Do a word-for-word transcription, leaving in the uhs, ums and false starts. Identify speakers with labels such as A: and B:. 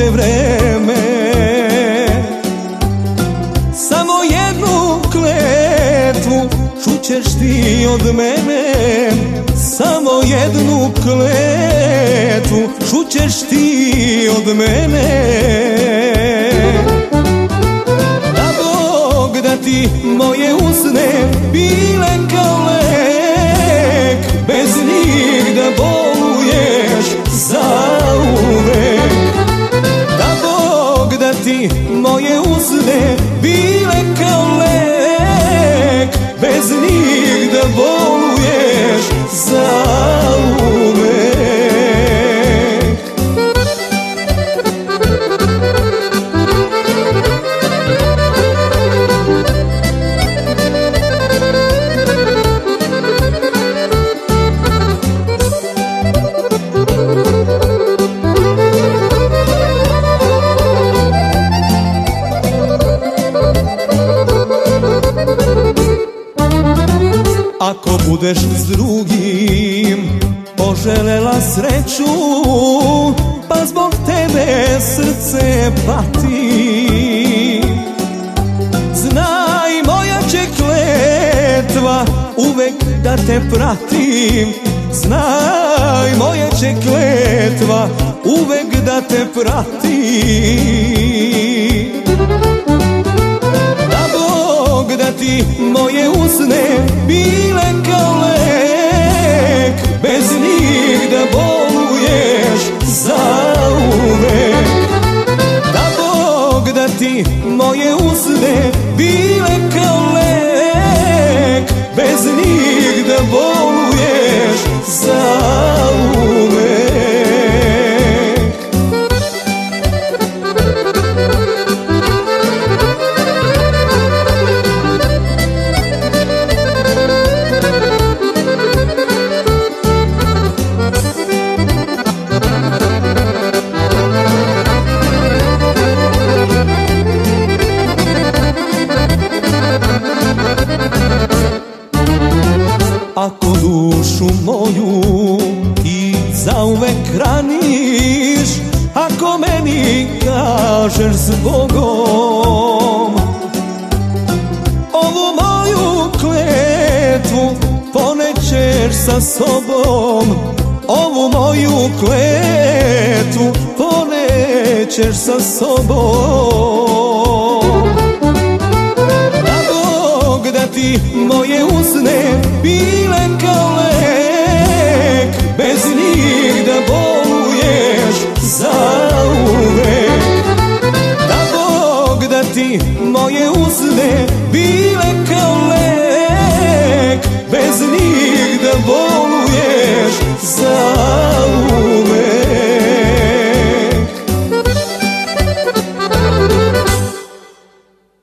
A: prođe vreme. Samo jednu kletvu čućeš ti od mene, samo jednu kletvu čućeš ti od mene. Da Bog da ti moje usne bile kao lek, bez njih da boluješ zauvek. Da Bog da ti moje usne bile kao lek, bez njih da boluješ zauvek. Ako budeš s drugim poželela sreću, pa zbog tebe srce pati, znaj moja će kletva uvek da te pratim. Znaj moja će kletva uvek da te pratim. Da Bog da ti moje usne bile kao lek, bez njih da boluješ zauvek. Da Bog da ti moje usne bile kao lek, bez njih da boluješ zauvek. Ako dušu moju ti zauvek raniš, ako meni kažeš s Bogom, ovu moju kletvu ponećeš sa sobom. Ovu moju kletvu ponećeš sa sobom. Da Bog da ti moje usne bile